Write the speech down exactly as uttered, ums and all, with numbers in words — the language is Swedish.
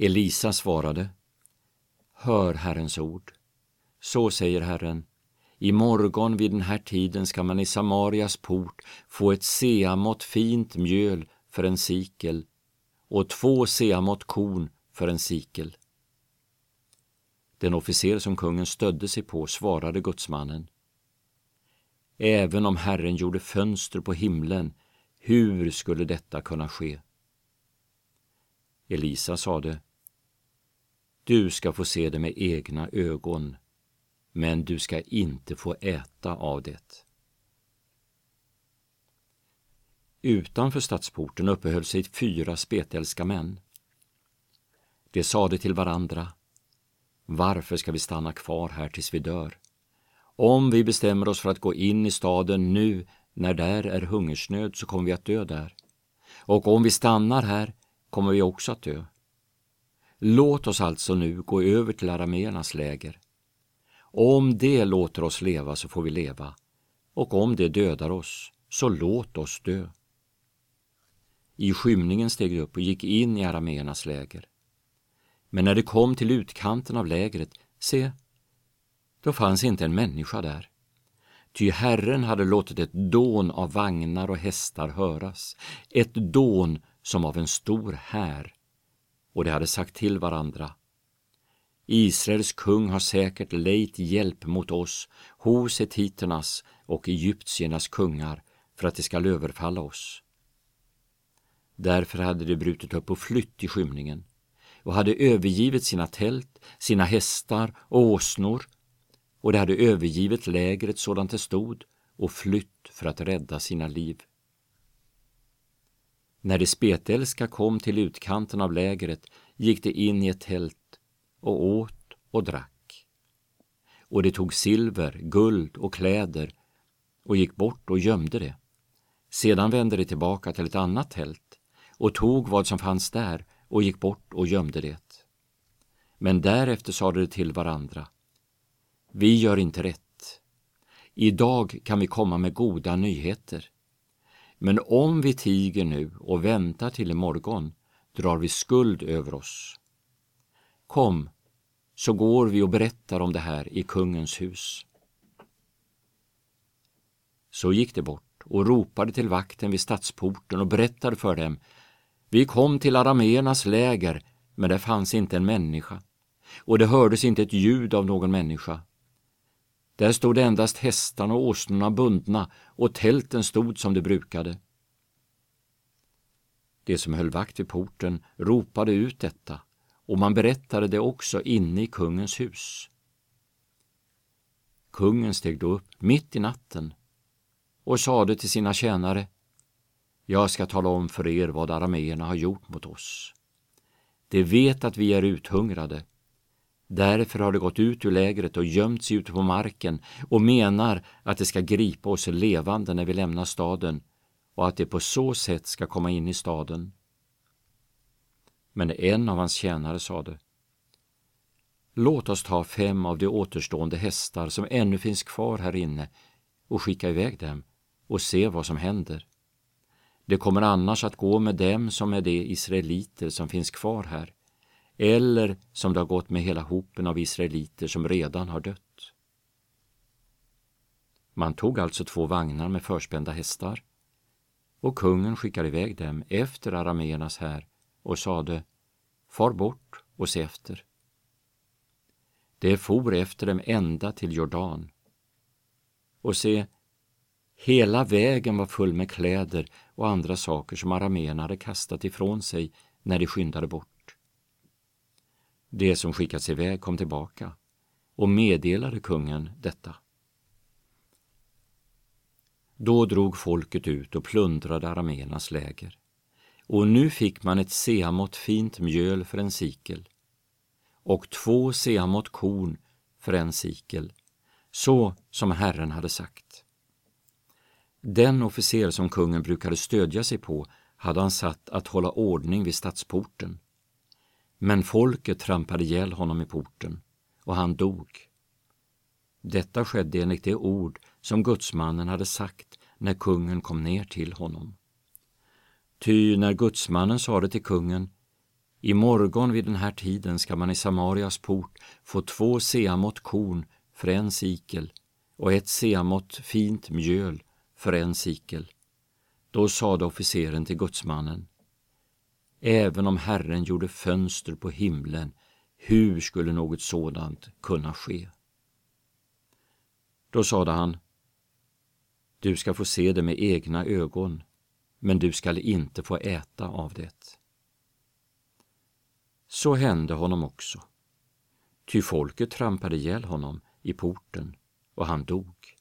Elisa svarade: Hör Herrens ord. Så säger Herren: i morgon vid den här tiden ska man i Samarias port få ett seamått fint mjöl för en sikel och två seamått korn för en sikel. Den officer som kungen stödde sig på svarade gudsmannen: Även om Herren gjorde fönster på himlen, hur skulle detta kunna ske? Elisa sade: Du ska få se det med egna ögon, men du ska inte få äta av det. Utanför stadsporten uppehöll sig fyra spetälska män. De sade till varandra: Varför ska vi stanna kvar här tills vi dör? Om vi bestämmer oss för att gå in i staden nu när där är hungersnöd, så kommer vi att dö där. Och om vi stannar här kommer vi också att dö. Låt oss alltså nu gå över till arameernas läger. Om det låter oss leva så får vi leva, och om det dödar oss så låt oss dö. I skymningen steg de upp och gick in i arameernas läger. Men när de kom till utkanten av lägret, se, då fanns inte en människa där. Ty Herren hade låtit ett dån av vagnar och hästar höras, ett dån som av en stor här, och de hade sagt till varandra: Israels kung har säkert lejt hjälp mot oss hos hetiternas och egyptiernas kungar för att de ska överfalla oss. Därför hade de brutit upp och flytt i skymningen och hade övergivit sina tält, sina hästar och åsnor, och de hade övergivit lägret sådant det stod och flytt för att rädda sina liv. När de spetälska kom till utkanten av lägret gick de in i ett tält och åt och drack. Och de tog silver, guld och kläder och gick bort och gömde det. Sedan vände de tillbaka till ett annat tält och tog vad som fanns där och gick bort och gömde det. Men därefter sade de till varandra: Vi gör inte rätt. Idag kan vi komma med goda nyheter. Men om vi tiger nu och väntar till imorgon, drar vi skuld över oss. Kom, så går vi och berättar om det här i kungens hus. Så gick det bort och ropade till vakten vid stadsporten och berättade för dem: Vi kom till arameernas läger, men det fanns inte en människa, och det hördes inte ett ljud av någon människa. Där stod endast hästarna och åsnorna bundna, och tälten stod som de brukade. De som höll vakt vid porten ropade ut detta, och man berättade det också inne i kungens hus. Kungen steg då upp mitt i natten och sade till sina tjänare: Jag ska tala om för er vad arameerna har gjort mot oss. De vet att vi är uthungrade. Därför har de gått ut ur lägret och gömt sig ute på marken och menar att de ska gripa oss levande när vi lämnar staden och att de på så sätt ska komma in i staden. Men en av hans tjänare sade: Låt oss ta fem av de återstående hästar som ännu finns kvar här inne och skicka iväg dem och se vad som händer. Det kommer annars att gå med dem som är de israeliter som finns kvar här, eller som det har gått med hela hopen av israeliter som redan har dött. Man tog alltså två vagnar med förspända hästar, och kungen skickade iväg dem efter arameernas här och sade: Far bort och se efter. Det for efter dem ända till Jordan. Och se, hela vägen var full med kläder och andra saker som arameerna hade kastat ifrån sig när de skyndade bort. Det som skickats iväg kom tillbaka och meddelade kungen detta. Då drog folket ut och plundrade arameernas läger. Och nu fick man ett seamått fint mjöl för en sikel och två seamått korn för en sikel, så som Herren hade sagt. Den officer som kungen brukade stödja sig på hade han satt att hålla ordning vid stadsporten. Men folket trampade ihjäl honom i porten, och han dog. Detta skedde enligt det ord som gudsmannen hade sagt när kungen kom ner till honom. Ty när gudsmannen sade till kungen: I morgon vid den här tiden ska man i Samarias port få två seamått korn för en sikel och ett seamått fint mjöl för en sikel. Då sade officeren till gudsmannen: även om Herren gjorde fönster på himlen, hur skulle något sådant kunna ske? Då sade han: du ska få se det med egna ögon, men du skall inte få äta av det. Så hände honom också, ty folket trampade ihjäl honom i porten och han dog.